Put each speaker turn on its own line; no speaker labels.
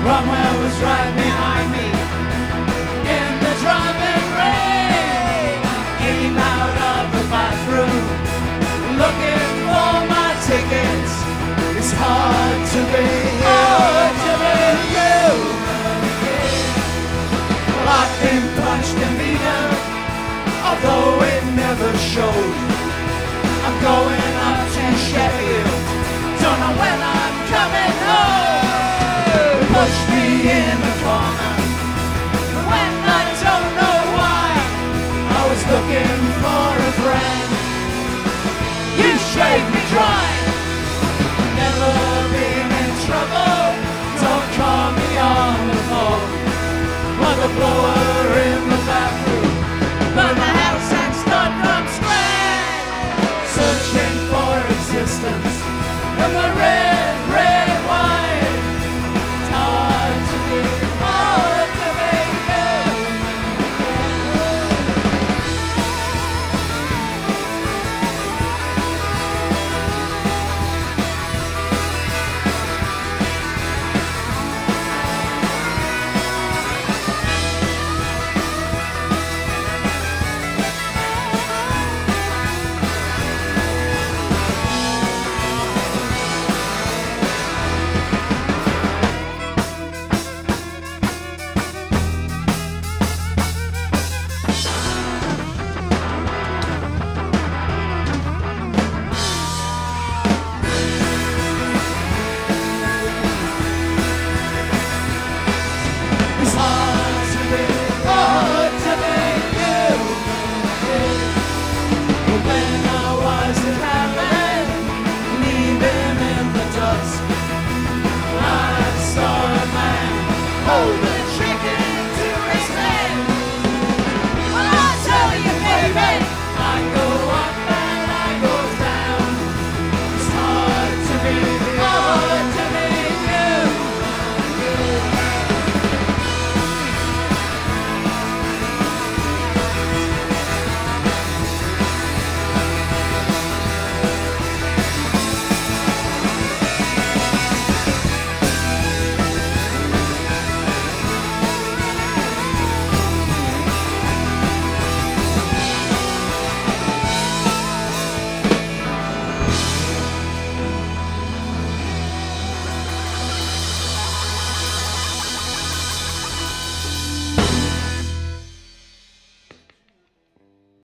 Cromwell was right behind me in the driving rain. Came out of the bathroom looking for my tickets. It's hard to be human again. Well, I've been punched and beaten, although it never showed. I'm going up to Sheffield, don't know when I'm coming home.